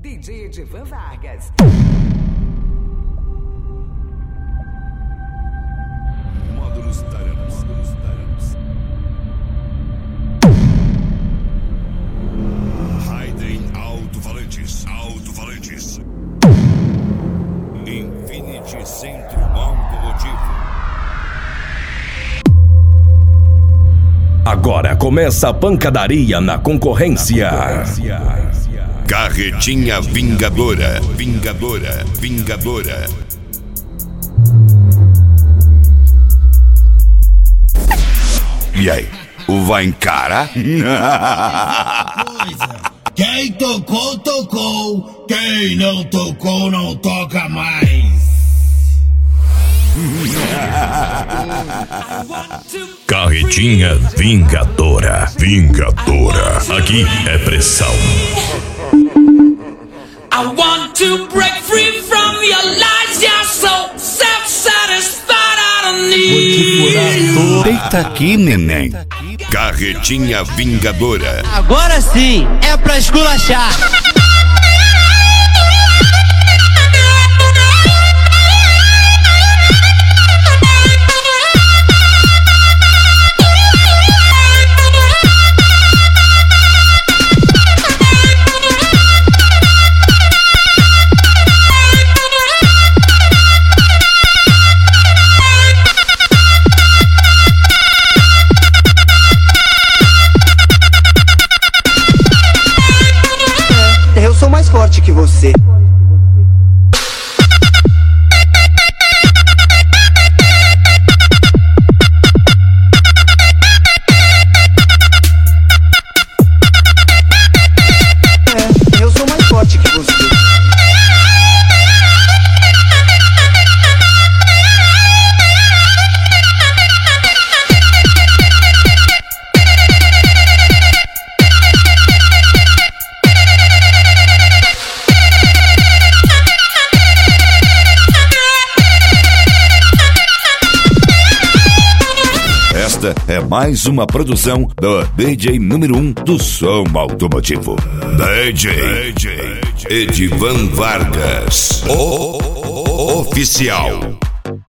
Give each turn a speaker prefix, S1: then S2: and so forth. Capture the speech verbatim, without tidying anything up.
S1: D J Edivan Vargas.
S2: Módulos Taranos, módulos Taranos. Raiden alto-falantes, alto-falantes. Infinity Centro Automotivo.
S3: Agora começa a pancadaria na concorrência.
S2: Carretinha Vingadora, Vingadora, Vingadora. E aí, o vai encarar?
S4: Quem tocou, tocou. Quem não tocou, não toca mais.
S3: Carretinha Vingadora, Vingadora. Aqui é pressão.
S5: I want to break free from your lies. You're so self-satisfied. I don't need.
S2: Deita aqui, neném. Carretinha Vingadora.
S6: Agora sim, é pra esculachar.
S7: Eu sou mais forte que você. É, eu sou mais forte que você.
S2: Esta é mais uma produção do D J número um do som automotivo. D J Edivan Vargas, o oficial.